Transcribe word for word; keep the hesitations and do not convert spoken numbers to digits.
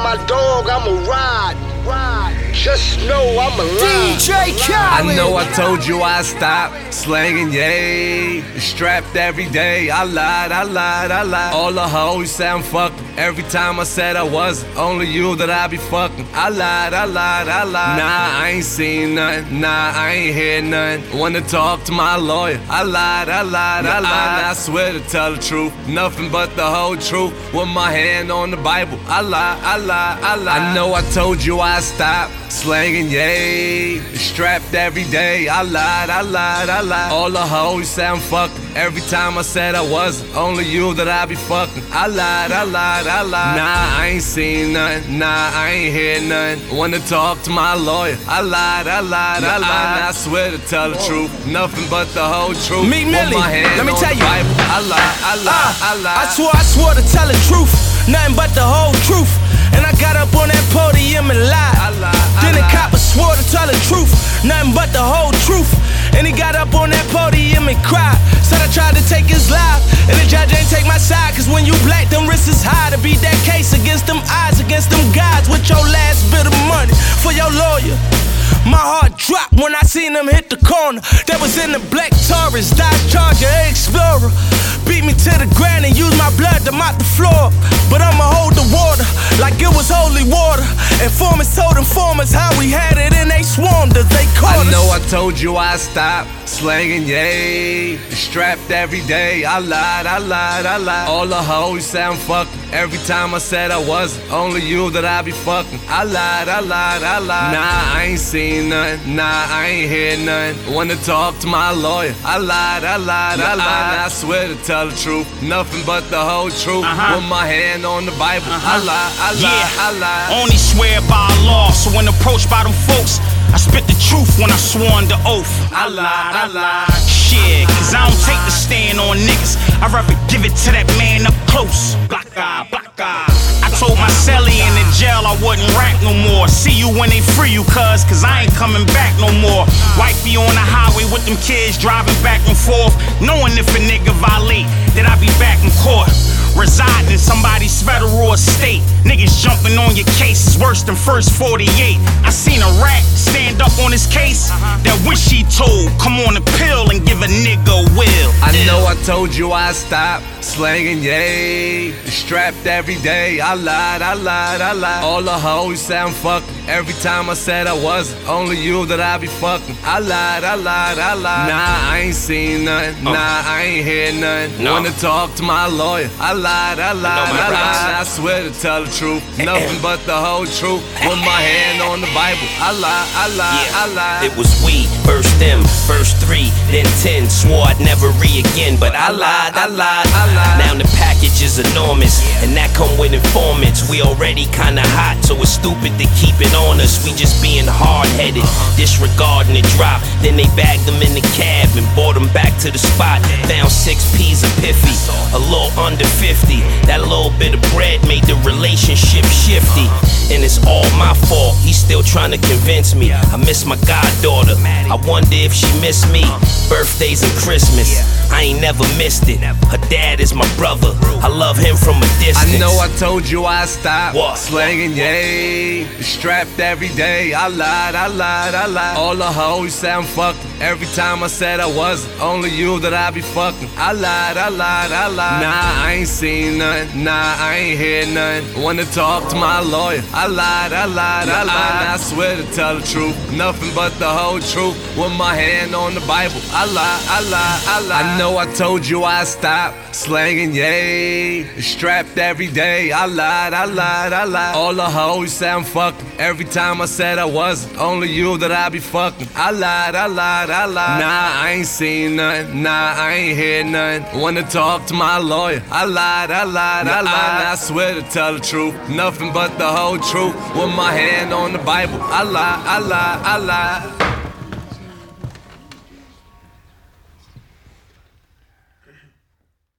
my dog, I'ma ride, ride. Just know I'm alive. D J Khaled. I know I told you I'd stop slanging, yay. Strapped every day, I lied, I lied, I lied. All the hoes say I'm fucking. Every time I said I wasn't, only you that I be fucking. I lied, I lied, I lied. Nah, I ain't seen nothing, nah, I ain't hear nothing. Wanna talk to my lawyer. I lied, I lied, I lied. I swear to tell the truth, nothing but the whole truth. With my hand on the Bible. I lied, I lied, I lied. I know I told you I'd stop slanging, yay. Strapped every day, I lied, I lied, I lied. All the hoes say I'm fucking. Every time I said I wasn't, only you that I be fucking. I lied, I lied, I lied. Nah, I ain't seen nothing, nah, I ain't hear nothing. Wanna talk to my lawyer. I lied, I lied, I lied. I swear to tell the truth, nothing but the whole truth. Meek Millie, let me tell you. Bible. I lied, I lied, uh, I lied. I swore, I swore to tell the truth, nothing but the whole truth. And I got up on that podium and lied. I lied, I Then the lied. copper swore to tell the truth, nothing but the whole truth. And he got up on that podium and cried. Said I tried to take his life, and the judge ain't take my side. Cause when you black, them risks is high. To beat that case against them odds, against them guys. With your last bit of money for your lawyer. My heart dropped when I seen him hit the corner. That was in the black Taurus, Dodge Charger, Explorer. Beat me to the ground and used my blood to mop the floor. But I'ma hold the water like it was holy water. Informants told informers how we had it and they swarmed us, they caught us. I know I told you I'd stop slanging, yay. Strapped every day, I lied, I lied, I lied. All the hoes say I'm fucking. Every time I said I wasn't, only you that I be fucking. I lied, I lied, I lied. Nah, I ain't seen nothing, nah, I ain't hear nothing. Wanna talk to my lawyer. I lied, I lied, I lied. I swear to tell the truth, nothing but the whole truth. Uh-huh. With my hand on the Bible. Uh-huh. I lied, I lied, yeah. I lied. Only swear by law, so when approached by them folks, I spit the truth when I swore under oath. I lied, I lied. Shit, cause I don't take the stand on niggas. I'd rather give it to that man up close. Black guy, black guy. I told my celly in the jail I wouldn't rap no more. See you when they free you, cuz, cause I ain't coming back no more. Wifey on the highway with them kids driving back and forth, knowing if a nigga violate, that I be back in court. Residing in somebody's federal estate. Niggas jumping on your case is worse than first forty-eight. I seen a rat stand up on his case that wish he told, come on a pill and give a nigga a will. I know I told you I'd stop slanging, yay. Strapped every day, I lied, I lied, I lied. All the hoes say I'm fucking. Every time I said I wasn't, only you that I be fucking. I lied, I lied, I lied. Nah, I ain't seen nothing, nah, I ain't hear nothing. No. Wanna talk to my lawyer. I lied, I lied, I, my lied. rights. I swear to tell the truth, nothing but the whole truth. With my hand on the Bible. I lied, I lied, Yeah, I lied. it was we, first them, first three, then ten. Swore I'd never re again, but I lied, I lied, I lied. Now the package is enormous, and that come with informants. We already kinda hot, so it's stupid to keep it on us. We just being hard-headed, disregarding the drop. Then they bagged them in the cab and brought them back to the spot. Found six P's of Piffy, a little under fifty. That little bit of bread made the relationship shifty. And it's all my fault, he's still trying to convince me. I miss my goddaughter, I wonder if she missed me. Birthdays and Christmas, I ain't never missed it. Her dad is my brother, I love him from a distance. I know I told you I'd stop What? slanging, yay. Strapped every day, I lied, I lied, I lied. All the hoes say I'm fucking. Every time I said I wasn't, only you that I be fucking. I lied, I lied, I lied. Nah, I ain't seen nothing, nah, I ain't hear nothing. Wanna talk to my lawyer. I lied, I lied, I lied. I swear to tell the truth, nothing but the whole truth. With my hand on the Bible. I lied, I lied, I lied. I know I told you I'd stop slanging, yay. Strapped every day, I lied, I lied, I lied. All the hoes say I'm fucking. Every time I said I wasn't, only you that I be fucking. I lied, I lied, I lied. Nah, I ain't seen nothing, nah, I ain't hear nothing. Wanna talk to my lawyer. I lied, I lied, I lied. I swear to tell the truth, nothing but the whole truth. With my hand on the Bible. I lied, I lied, I lied.